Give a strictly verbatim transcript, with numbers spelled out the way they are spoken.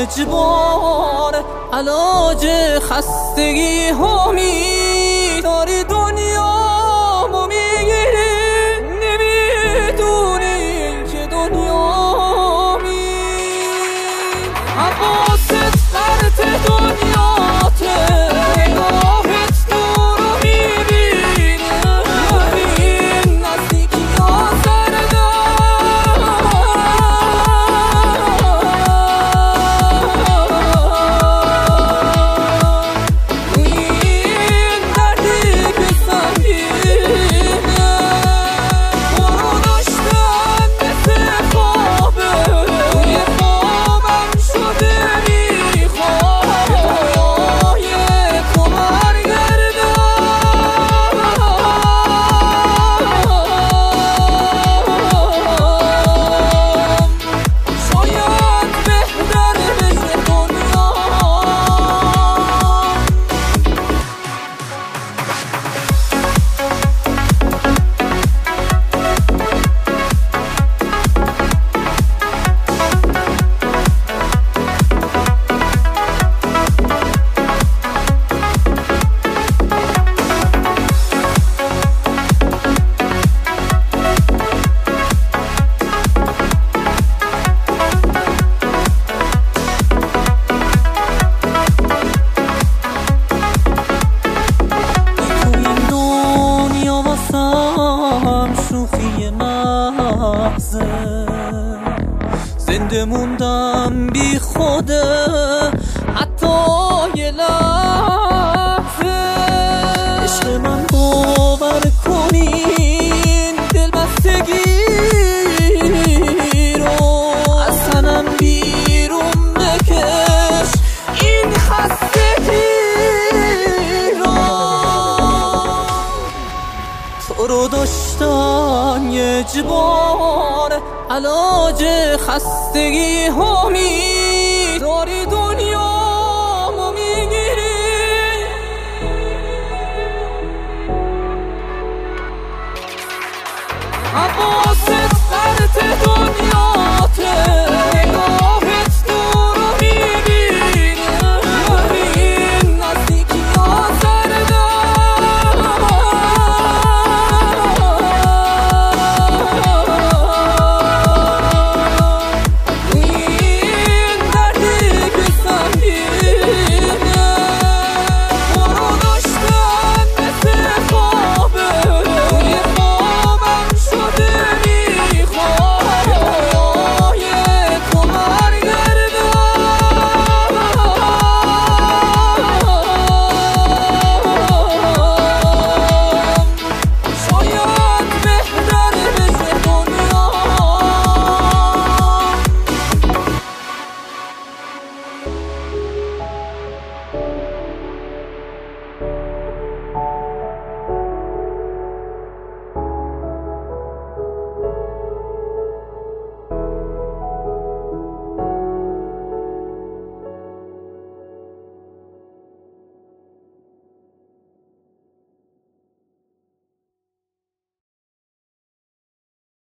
اجبار علاج خستگی همی داری دنیا میگیری نمیدونی که دنیا می حواست غرط دنیاته نگاهت دور رو میبینه این نزدیکی ها سردم این دردی که سنگینه برو داشتن مثل خوابه توی خوابم شده میخوام دنیای تو برگردم شاید بهتر بشه دنیا شوخی محضه زنده موندم بی خوده حتی یه لحظه عشق من باور کنین دل بستگی رو از تنم بیرون بکش این خستگی رو تو رو داشتن یه اجبار علاج خستگی همی